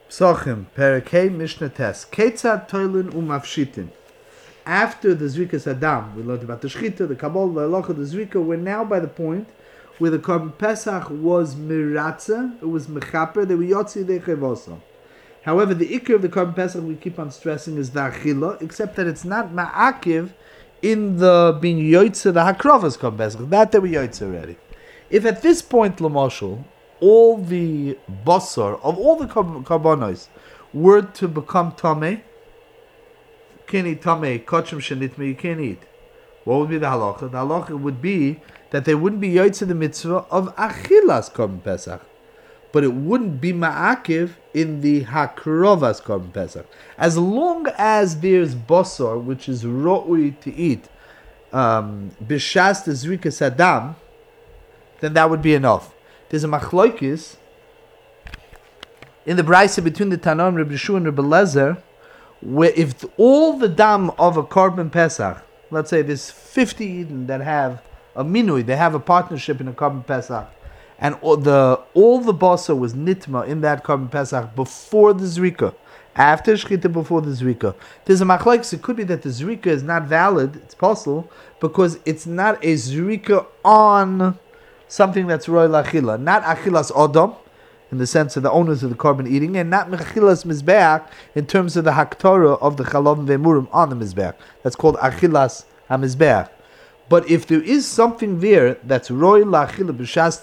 Psochim, Perekei Mishnah Tes. Ketzad Toilin Umafshitin. After the Zrikas Adam, we learned about the Shchita, the Kabbalah, the Halacha, the Zrika. We're now by the point where the Korban Pesach was Miratza, it was Mechaper, they were Yotzi Dechevosa. However, the Ikr of the Korban Pesach we keep on stressing is the Achila, except that it's not Ma'akiv in the being Yoitze, the Hakrovas Korban Pesach. That they were Yoitze already. If at this point, Lamoshel, all the basar of all the karbonos were to become tameh, can't eat tameh, kachim shenitme, you can't eat. What would be the halacha? The halacha would be that they wouldn't be yoytze the mitzvah of achilas korban pesach, but it wouldn't be ma'akiv in the hakrovas korban pesach. As long as there's basar, which is ro'ui to eat, b'shas the zrikas adam, then that would be enough. There's a machloikis in the brayse between the Tanaim, Rebbe Yeshua and Rebbe Lezer, where if all the dam of a korban pesach, let's say there's 50 Eden that have a minui, they have a partnership in a korban pesach, and all the basa was nitma in that korban pesach before the zrika, after shchita before the zrika. There's a machloikis. It could be that the zrika is not valid. It's possible because it's not a zrika on something that's royal achila, not achilas odom, in the sense of the owners of the korban eating, and not mechilas mizbeach in terms of the haktorah of the chalavim ve'murim on the mizbeach. That's called achilas hamizbeach. But if there is something there that's royal achila b'shas the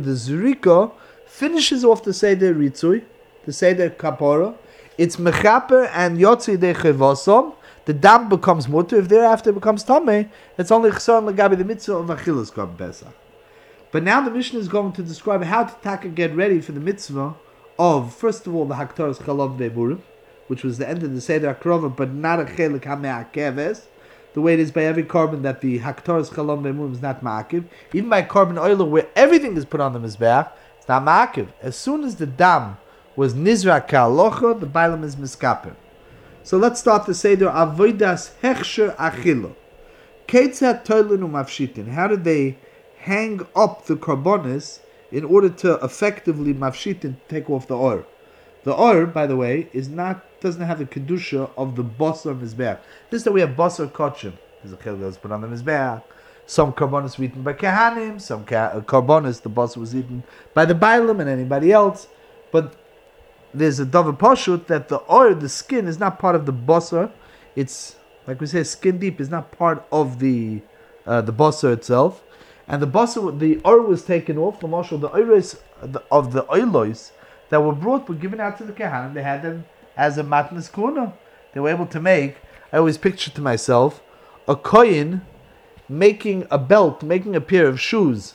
zrika finishes off the seder ritzui, the seder kapora. It's mechaper and yotzi de chevosom. The dam becomes mutter. If thereafter it becomes tameh, it's only chesron legabi the mitzvah of achilas korban pesach. But now the Mishnah is going to describe how to get ready for the mitzvah of, first of all, the Haktaras Chalav Ve'Murim, which was the end of the Seder HaKrova, but not a Chelik HaMe'akeves, the way it is by every korban that the Haktaras Chalav Ve'Murim is not Ma'akiv. Even by korban oiler, where everything is put on the Mizbeach, it's not Ma'akiv. As soon as the dam was Nizra Ka'alocha, the Bailam is Miskaper. So let's start the Seder Avodas Hechsher Achilo. Keitzat Toilin Umafshitin. How did they hang up the karbonis in order to effectively mafshit and take off the or? The or, by the way, doesn't have the kedusha of the basar mizbeach. This is that we have basar kachim. There's a chel that's put on the mizbeach. Some karbonis were eaten by kahanim. Some karbonis, the basar was eaten by the bailam and anybody else. But there's a davar pashut that the or, the skin, is not part of the basar. It's like we say, skin deep is not part of the basar itself. And the or was taken off. The marshal, the oiros of the oilos that were brought were given out to the kahanim. They had them as a matnas kuna. They were able to make. I always picture to myself a kohen making a belt, making a pair of shoes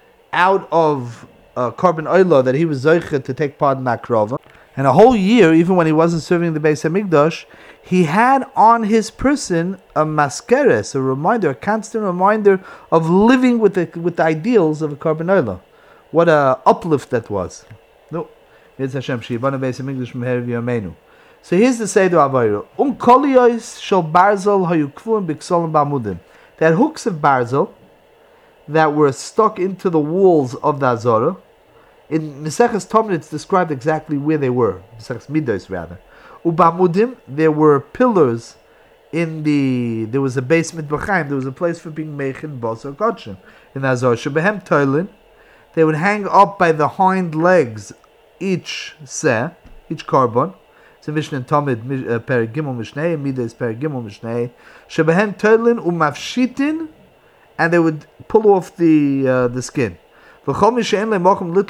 out of korban oilo that he was zoichet to take part in that krova. And a whole year, even when he wasn't serving the Beis Hamikdash, he had on his person a maskeres, a reminder, a constant reminder of living with the ideals of a korban oila. What a uplift that was. No, it's Hashem Shibana Beis Hamikdash Meher V'Yameinu. So here's the Seder Avayro. Koliyos shel barzel hayukvum b'ksolim ba'amudim. They had hooks of barzel that were stuck into the walls of the Azorah. In Maseches Tomid, it's described exactly where they were. Maseches Midos, rather. Ubamudim, there were pillars there was a basement b'chaim, there was a place for being meichin, basar, kachim. In Azor, shebehem toilin, they would hang up by the hind legs each carbon. It's a Mishnah Tomid, Perek Gimel Mishnei, Midos Perek Gimel Mishnei. Shebehem toilin umafshitin, and they would pull off the skin. There was so many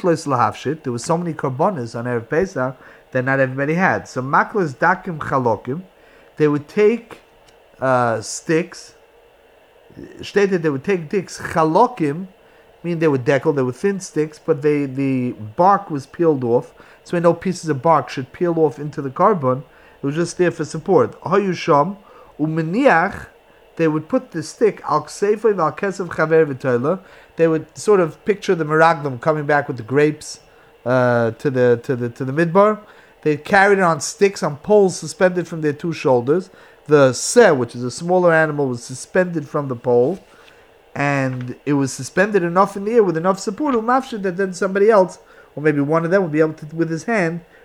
karbonas on Erev Pesach that not everybody had. So maklas dakim chalokim, they would take sticks. Stated they would take sticks. Chalokim mean they were deckled, they were thin sticks, but the bark was peeled off. So no pieces of bark should peel off into the carbon. It was just there for support. Hayusham umeniach. They would put the stick al ksefei val kesef chaver v'toila. They would sort of picture the meraglim coming back with the grapes to the midbar. They carried it on sticks, on poles suspended from their two shoulders. The seh, which is a smaller animal, was suspended from the pole, and it was suspended enough in the air with enough support that then somebody else, or maybe one of them, would be able to, with his hand,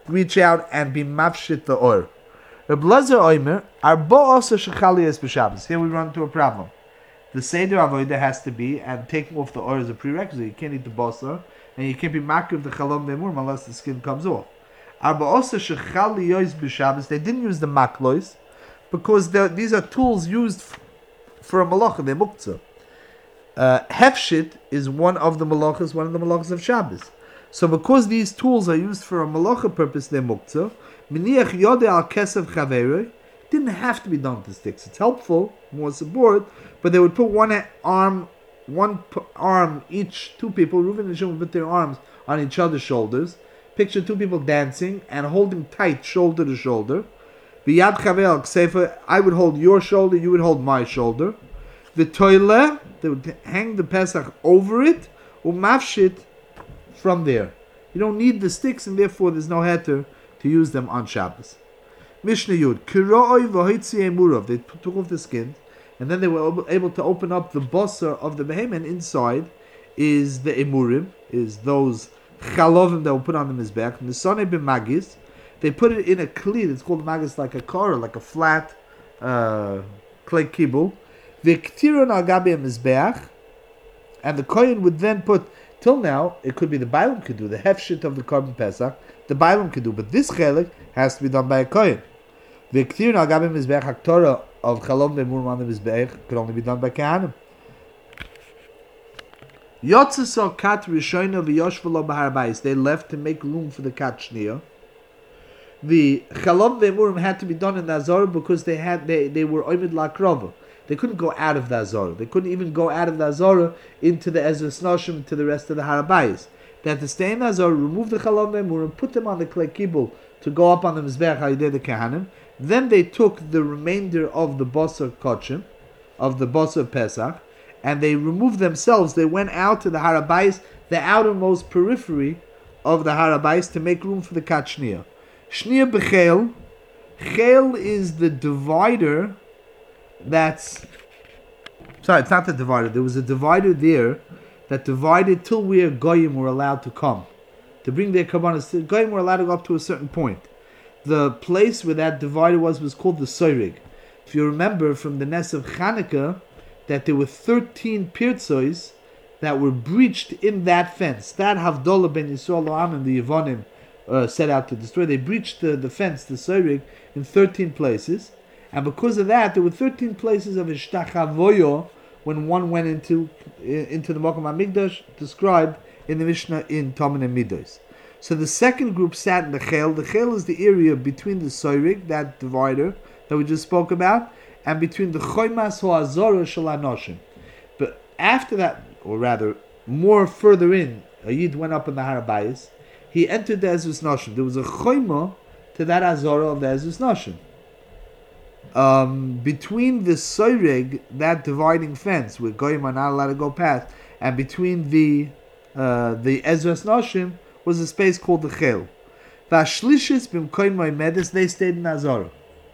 reach out and be mafshit the or. Reb Lezer Oimer, Arba also shechaliyas b'Shabbos. Here we run into a problem. The Seder Avodah has to be, and taking off the or is a prerequisite. You can't eat the basar, and you can't be makriv the chalom ve'murim unless the skin comes off. Arba also shechaliyos b'Shabbos. They didn't use the maklois because these are tools used for a malacha. They're muktzah. Hefshit is one of the malachas of Shabbos. So because these tools are used for a malacha purpose, they're muktzah. Miniach yode al kesef chaveroi. Didn't have to be done with the sticks. It's helpful, more support, but they would put one arm, each, two people, Reuven and Shimon would put their arms on each other's shoulders. Picture two people dancing and holding tight shoulder to shoulder. B'yad chaver al ksefa, I would hold your shoulder, you would hold my shoulder. The toile, they would hang the Pesach over it, umafshit from there. You don't need the sticks, and therefore there's no heter to use them on Shabbos. Mishnah Yud, Kiroi v'hoitzi emurav. They took off the skins, and then they were able to open up the basar of the behemoth, and inside is the emurim, is those chalovim that were put on the mizbech. Nisane b'magis, they put it in a kli. It's called magis, like a car, like a flat clay kibble. V'ktiron al gabi mizbech, and the kohen would then put. Till now, it could be the Bailam could do the hefshit of the Korban Pesach. The Bailam could do, but this chelik has to be done by a kohen. The ktir al gabi mizbech haktorah of chalom ve'murim on the mizbech could only be done by kahanim. Yotzesor kat rishono v'yoshvelo b'har bayis. They left to make room for the kat shniya. The chalom ve'murim had to be done in the Azorah because they were oimid lakrova. They couldn't go out of the Azorah. They couldn't even go out of the Azorah into the Ezras Noshim to the rest of the Harabayis. They had to stay in the Azorah, remove the Chalom ve'murim, put them on the Klei Kibul to go up on the Mizbech Halidei the Kehanim. Then they took the remainder of the Basar Kochim, of the Basar Pesach, and they removed themselves. They went out to the Harabayis, the outermost periphery of the Harabayis, to make room for the Kat Shniya. Shniya b'Chel. Chel is the divider. It's not the divider. There was a divider there that divided till where Goyim were allowed to come. To bring their Kabbanas, Goyim were allowed to go up to a certain point. The place where that divider was called the Soirig. If you remember from the Ness of Chanukah, that there were 13 pirtzois that were breached in that fence. That Havdalah ben Yisrael Lo'am and the Yevonim set out to destroy. They breached the fence, the Soirig, in 13 places. And because of that, there were 13 places of Ishtachavoyo when one went into the Mokum HaMikdash, described in the Mishnah in Tomen and Midos. So the second group sat in the Chel. The Chel is the area between the Soirig, that divider that we just spoke about, and between the Choymas Ho'azorah Shel HaNoshim. But after that, or rather, more further in, a Yid went up in the Harabayis, he entered the Ezras Noshim. There was a Choyma to that Azorah of the Ezras Noshim. Between the Soirig, that dividing fence where Goyim are not allowed to go past, and between the Ezras Noshim was a space called the Chel. Vashlishis b'mkoim mo'imedis, they stayed in Azorah.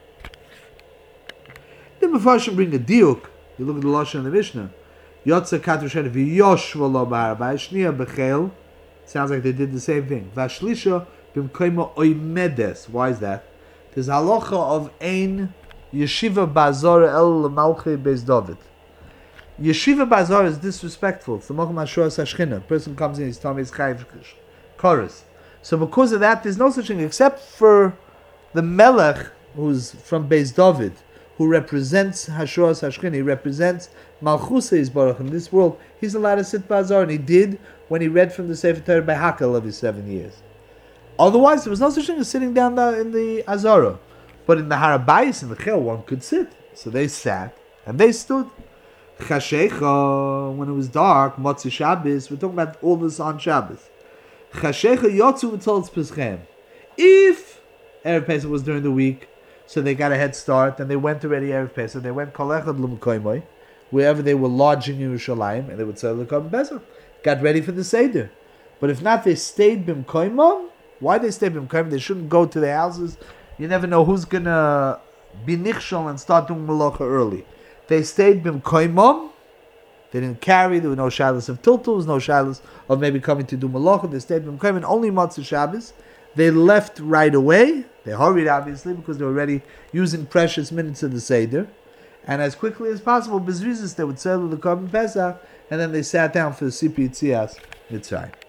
The Mefarshim bring a diuk. You look at the Lashon in the Mishnah. Yotze katrushen v'yosh v'lo b'harabay shniya b'chel. Sounds like they did the same thing. Vashlisha b'mkoim mo'imedis. Why is that? There's halacha of ein Yeshiva Bazar El Malchi Beis David. Yeshiva Bazar is disrespectful. It's the Mokum HaShor Sashchina. A person comes in, he's telling me he's Chayiv Chorus. So because of that, there's no such thing except for the Melech, who's from Beis David, who represents Hashor Sashchina. He represents Malchus Yisbarach in this world. He's allowed to sit Bazar, and he did when he read from the Sefer Torah by Hakel of his 7 years. Otherwise, there was no such thing as sitting down in the Azorah. But in the Harabayis, in the Chel, one could sit. So they sat, and they stood. Chashecha, when it was dark, Motzi Shabbos, we're talking about all this on Shabbos. Chashecha yotzu v'tolz peschem. If Erev Pesach was during the week, so they got a head start, and they went already Erev Pesach, they went kol echad l'mkoimoi, wherever they were lodging in Yerushalayim, and they would say l'kom Pesach, got ready for the Seder. But if not, they stayed b'mkoimom. Why they stayed b'mkoimom? They shouldn't go to their houses. You never know who's going to be nichshol and start doing malacha early. They stayed b'mkoimom. They didn't carry. There were no shalos of tiltus, no shalos of maybe coming to do malacha. They stayed b'mkoimom, only Motzei Shabbos. They left right away. They hurried, obviously, because they were already using precious minutes of the Seder. And as quickly as possible, Bezrizis, they would settle the Korban Pesach, and then they sat down for the Sipi Yitzias Mitzrayim.